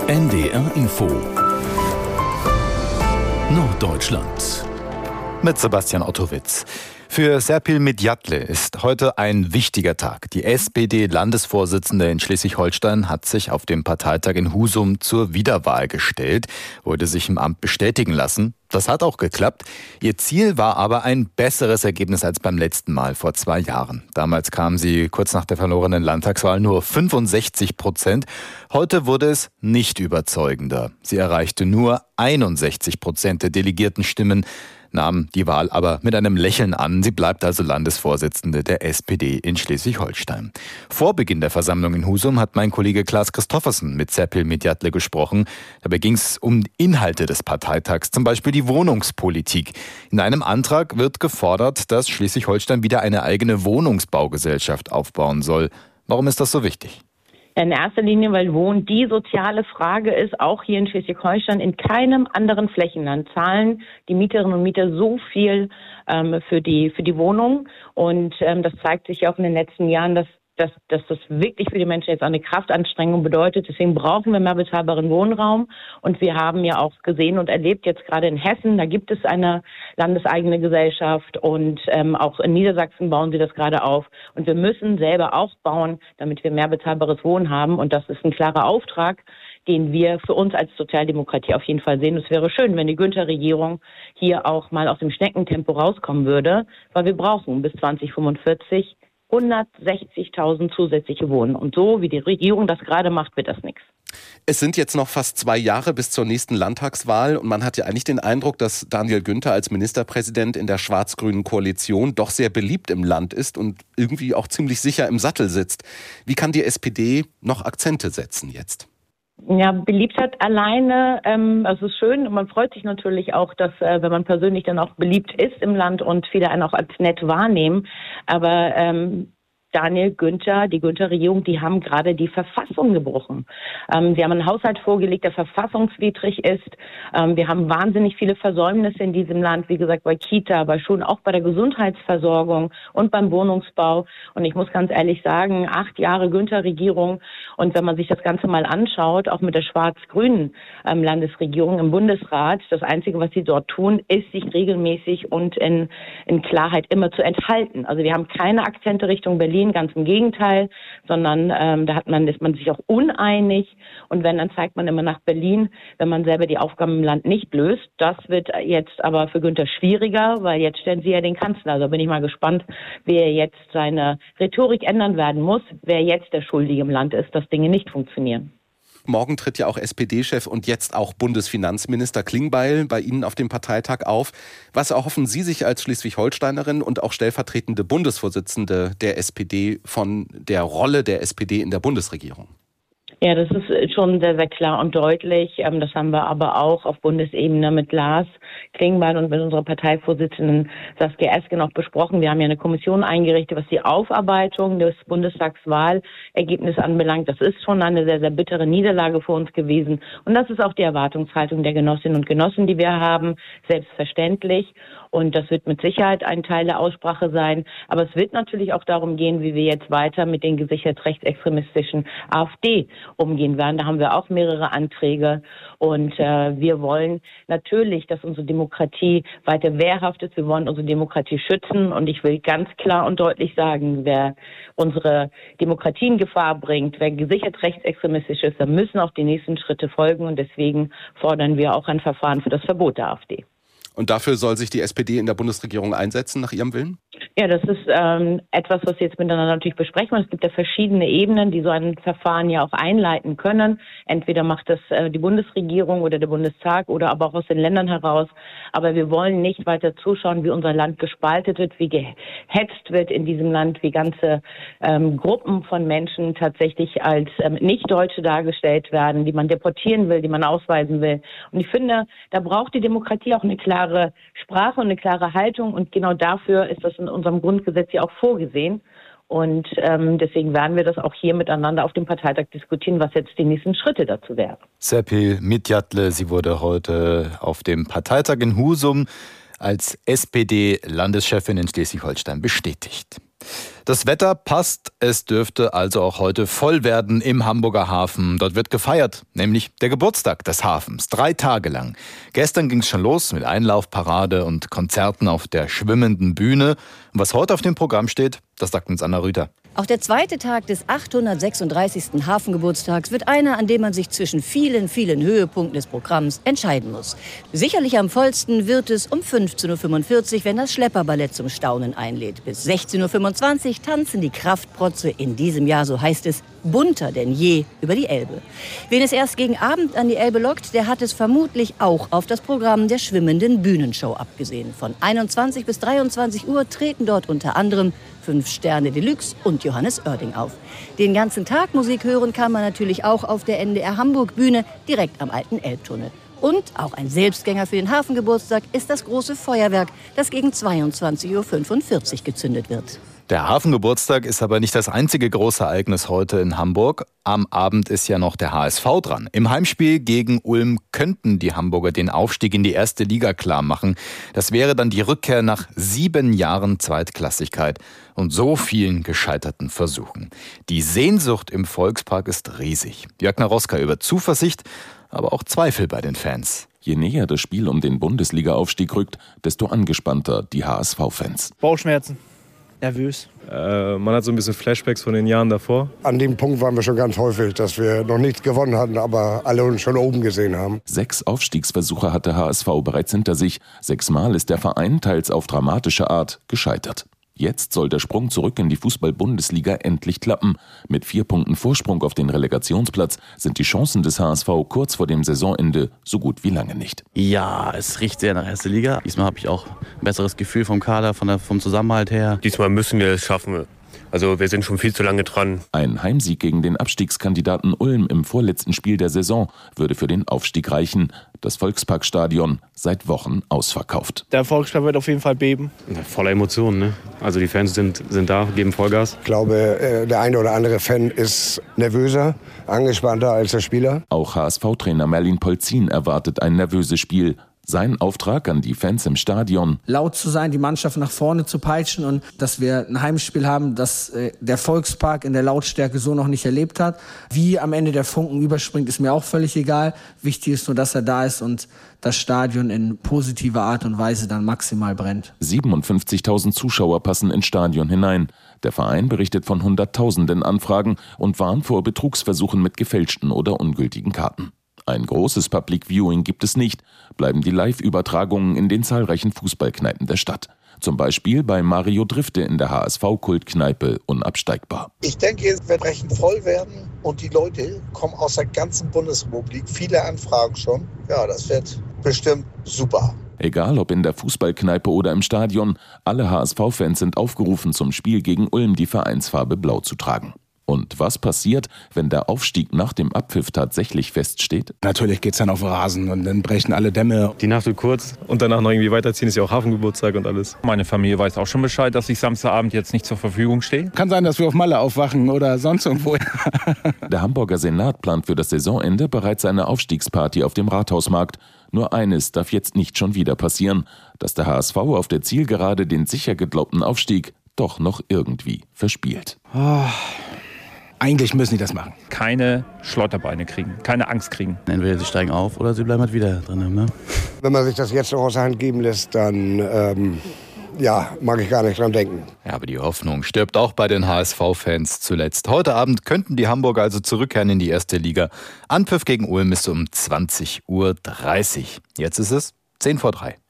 NDR Info Norddeutschland mit Sebastian Ottowitz. Für Serpil Midjatle ist heute ein wichtiger Tag. Die SPD-Landesvorsitzende in Schleswig-Holstein hat sich auf dem Parteitag in Husum zur Wiederwahl gestellt, wollte sich im Amt bestätigen lassen. Das hat auch geklappt. Ihr Ziel war aber ein besseres Ergebnis als beim letzten Mal vor 2 Jahren. Damals kam sie kurz nach der verlorenen Landtagswahl nur 65%. Heute wurde es nicht überzeugender. Sie erreichte nur 61% der Delegiertenstimmen, nahm die Wahl aber mit einem Lächeln an. Sie bleibt also Landesvorsitzende der SPD in Schleswig-Holstein. Vor Beginn der Versammlung in Husum hat mein Kollege Klaas Christoffersen mit Serpil Midjatle gesprochen. Dabei ging es um Inhalte des Parteitags, zum Beispiel die Wohnungspolitik. In einem Antrag wird gefordert, dass Schleswig-Holstein wieder eine eigene Wohnungsbaugesellschaft aufbauen soll. Warum ist das so wichtig? In erster Linie, weil Wohnen die soziale Frage ist, auch hier in Schleswig-Holstein. In keinem anderen Flächenland zahlen die Mieterinnen und Mieter so viel für die Wohnung. Und das zeigt sich auch in den letzten Jahren, dass das wirklich für die Menschen jetzt eine Kraftanstrengung bedeutet. Deswegen brauchen wir mehr bezahlbaren Wohnraum. Und wir haben ja auch gesehen und erlebt, jetzt gerade in Hessen, da gibt es eine landeseigene Gesellschaft und auch in Niedersachsen bauen sie das gerade auf. Und wir müssen selber auch bauen, damit wir mehr bezahlbares Wohnen haben. Und das ist ein klarer Auftrag, den wir für uns als Sozialdemokratie auf jeden Fall sehen. Es wäre schön, wenn die Günther-Regierung hier auch mal aus dem Schneckentempo rauskommen würde, weil wir brauchen bis 2045 160.000 zusätzliche Wohnen. Und so, wie die Regierung das gerade macht, wird das nichts. Es sind jetzt noch fast 2 Jahre bis zur nächsten Landtagswahl und man hat ja eigentlich den Eindruck, dass Daniel Günther als Ministerpräsident in der schwarz-grünen Koalition doch sehr beliebt im Land ist und irgendwie auch ziemlich sicher im Sattel sitzt. Wie kann die SPD noch Akzente setzen jetzt? Ja, Beliebtheit alleine, es ist schön und man freut sich natürlich auch, dass, wenn man persönlich dann auch beliebt ist im Land und viele einen auch als nett wahrnehmen, aber Daniel Günther, die Günther-Regierung, die haben gerade die Verfassung gebrochen. Sie haben einen Haushalt vorgelegt, der verfassungswidrig ist. Wir haben wahnsinnig viele Versäumnisse in diesem Land, wie gesagt, bei Kita, aber schon auch bei der Gesundheitsversorgung und beim Wohnungsbau. Und ich muss ganz ehrlich sagen, 8 Jahre Günther-Regierung. Und wenn man sich das Ganze mal anschaut, auch mit der schwarz-grünen Landesregierung im Bundesrat, das Einzige, was sie dort tun, ist, sich regelmäßig und in Klarheit immer zu enthalten. Also wir haben keine Akzente Richtung Berlin, ganz im Gegenteil, sondern ist man sich auch uneinig und wenn, dann zeigt man immer nach Berlin, wenn man selber die Aufgaben im Land nicht löst. Das wird jetzt aber für Günther schwieriger, weil jetzt stellen sie ja den Kanzler. Also bin ich mal gespannt, wer jetzt seine Rhetorik ändern werden muss, wer jetzt der Schuldige im Land ist, dass Dinge nicht funktionieren. Morgen tritt ja auch SPD-Chef und jetzt auch Bundesfinanzminister Klingbeil bei Ihnen auf dem Parteitag auf. Was erhoffen Sie sich als Schleswig-Holsteinerin und auch stellvertretende Bundesvorsitzende der SPD von der Rolle der SPD in der Bundesregierung? Ja, das ist schon sehr, sehr klar und deutlich. Das haben wir aber auch auf Bundesebene mit Lars Klingbeil und mit unserer Parteivorsitzenden Saskia Esken auch besprochen. Wir haben ja eine Kommission eingerichtet, was die Aufarbeitung des Bundestagswahlergebnisses anbelangt. Das ist schon eine sehr, sehr bittere Niederlage für uns gewesen. Und das ist auch die Erwartungshaltung der Genossinnen und Genossen, die wir haben, selbstverständlich. Und das wird mit Sicherheit ein Teil der Aussprache sein. Aber es wird natürlich auch darum gehen, wie wir jetzt weiter mit den gesichert rechtsextremistischen AfD umgehen werden. Da haben wir auch mehrere Anträge. Und wir wollen natürlich, dass unsere Demokratie weiter wehrhaft ist. Wir wollen unsere Demokratie schützen. Und ich will ganz klar und deutlich sagen, wer unsere Demokratie in Gefahr bringt, wer gesichert rechtsextremistisch ist, dann müssen auch die nächsten Schritte folgen. Und deswegen fordern wir auch ein Verfahren für das Verbot der AfD. Und dafür soll sich die SPD in der Bundesregierung einsetzen, nach Ihrem Willen? Ja, das ist etwas, was wir jetzt miteinander natürlich besprechen. Es gibt ja verschiedene Ebenen, die so ein Verfahren ja auch einleiten können. Entweder macht das die Bundesregierung oder der Bundestag oder aber auch aus den Ländern heraus. Aber wir wollen nicht weiter zuschauen, wie unser Land gespaltet wird, wie gehetzt wird in diesem Land, wie ganze Gruppen von Menschen tatsächlich als Nicht-Deutsche dargestellt werden, die man deportieren will, die man ausweisen will. Und ich finde, da braucht die Demokratie auch eine klare Sprache und eine klare Haltung. Und genau dafür ist das in unserem Grundgesetz ja auch vorgesehen. Und deswegen werden wir das auch hier miteinander auf dem Parteitag diskutieren, was jetzt die nächsten Schritte dazu wären. Serpil Midjatle, sie wurde heute auf dem Parteitag in Husum als SPD-Landeschefin in Schleswig-Holstein bestätigt. Das Wetter passt, es dürfte also auch heute voll werden im Hamburger Hafen. Dort wird gefeiert, nämlich der Geburtstag des Hafens, 3 Tage lang. Gestern ging es schon los mit Einlaufparade und Konzerten auf der schwimmenden Bühne. Und was heute auf dem Programm steht, das sagt uns Anna Rüther. Auch der zweite Tag des 836. Hafengeburtstags wird einer, an dem man sich zwischen vielen, vielen Höhepunkten des Programms entscheiden muss. Sicherlich am vollsten wird es um 15.45 Uhr, wenn das Schlepperballett zum Staunen einlädt. Bis 16.25 Uhr tanzen die Kraftprotze in diesem Jahr, so heißt es, bunter denn je über die Elbe. Wen es erst gegen Abend an die Elbe lockt, der hat es vermutlich auch auf das Programm der schwimmenden Bühnenshow abgesehen. Von 21 bis 23 Uhr treten dort unter anderem 5 Sterne Deluxe und Johannes Oerding auf. Den ganzen Tag Musik hören kann man natürlich auch auf der NDR Hamburg Bühne direkt am alten Elbtunnel. Und auch ein Selbstgänger für den Hafengeburtstag ist das große Feuerwerk, das gegen 22.45 Uhr gezündet wird. Der Hafengeburtstag ist aber nicht das einzige große Ereignis heute in Hamburg. Am Abend ist ja noch der HSV dran. Im Heimspiel gegen Ulm könnten die Hamburger den Aufstieg in die erste Liga klar machen. Das wäre dann die Rückkehr nach 7 Jahren Zweitklassigkeit und so vielen gescheiterten Versuchen. Die Sehnsucht im Volkspark ist riesig. Jörg Naroska über Zuversicht, aber auch Zweifel bei den Fans. Je näher das Spiel um den Bundesliga-Aufstieg rückt, desto angespannter die HSV-Fans. Bauchschmerzen. Nervös. Man hat so ein bisschen Flashbacks von den Jahren davor. An dem Punkt waren wir schon ganz häufig, dass wir noch nichts gewonnen hatten, aber alle uns schon oben gesehen haben. 6 Aufstiegsversuche hat der HSV bereits hinter sich. 6-mal ist der Verein, teils auf dramatische Art, gescheitert. Jetzt soll der Sprung zurück in die Fußball-Bundesliga endlich klappen. Mit 4 Punkten Vorsprung auf den Relegationsplatz sind die Chancen des HSV kurz vor dem Saisonende so gut wie lange nicht. Ja, es riecht sehr nach erster Liga. Diesmal habe ich auch ein besseres Gefühl vom Kader, vom Zusammenhalt her. Diesmal müssen wir es schaffen. Also wir sind schon viel zu lange dran. Ein Heimsieg gegen den Abstiegskandidaten Ulm im vorletzten Spiel der Saison würde für den Aufstieg reichen. Das Volksparkstadion seit Wochen ausverkauft. Der Volkspark wird auf jeden Fall beben. Voller Emotionen, ne? Also die Fans sind da, geben Vollgas. Ich glaube, der eine oder andere Fan ist nervöser, angespannter als der Spieler. Auch HSV-Trainer Merlin Polzin erwartet ein nervöses Spiel. Sein Auftrag an die Fans im Stadion: laut zu sein, die Mannschaft nach vorne zu peitschen und dass wir ein Heimspiel haben, das der Volkspark in der Lautstärke so noch nicht erlebt hat. Wie am Ende der Funken überspringt, ist mir auch völlig egal. Wichtig ist nur, dass er da ist und das Stadion in positiver Art und Weise dann maximal brennt. 57.000 Zuschauer passen ins Stadion hinein. Der Verein berichtet von Hunderttausenden Anfragen und warnt vor Betrugsversuchen mit gefälschten oder ungültigen Karten. Ein großes Public Viewing gibt es nicht, bleiben die Live-Übertragungen in den zahlreichen Fußballkneipen der Stadt. Zum Beispiel bei Mario Drifte in der HSV-Kultkneipe unabsteigbar. Ich denke, wir brechen voll werden und die Leute kommen aus der ganzen Bundesrepublik. Viele Anfragen schon. Ja, das wird bestimmt super. Egal ob in der Fußballkneipe oder im Stadion, alle HSV-Fans sind aufgerufen, zum Spiel gegen Ulm die Vereinsfarbe Blau zu tragen. Und was passiert, wenn der Aufstieg nach dem Abpfiff tatsächlich feststeht? Natürlich geht's dann auf Rasen und dann brechen alle Dämme. Die Nacht wird kurz und danach noch irgendwie weiterziehen, ist ja auch Hafengeburtstag und alles. Meine Familie weiß auch schon Bescheid, dass ich Samstagabend jetzt nicht zur Verfügung stehe. Kann sein, dass wir auf Malle aufwachen oder sonst irgendwo. Der Hamburger Senat plant für das Saisonende bereits eine Aufstiegsparty auf dem Rathausmarkt. Nur eines darf jetzt nicht schon wieder passieren, dass der HSV auf der Zielgerade den sicher geglaubten Aufstieg doch noch irgendwie verspielt. Eigentlich müssen die das machen. Keine Schlotterbeine kriegen, keine Angst kriegen. Entweder sie steigen auf oder sie bleiben halt wieder drin. Ne? Wenn man sich das jetzt noch aus der Hand geben lässt, dann mag ich gar nicht dran denken. Ja, aber die Hoffnung stirbt auch bei den HSV-Fans zuletzt. Heute Abend könnten die Hamburger also zurückkehren in die erste Liga. Anpfiff gegen Ulm ist um 20.30 Uhr. Jetzt ist es 3:10.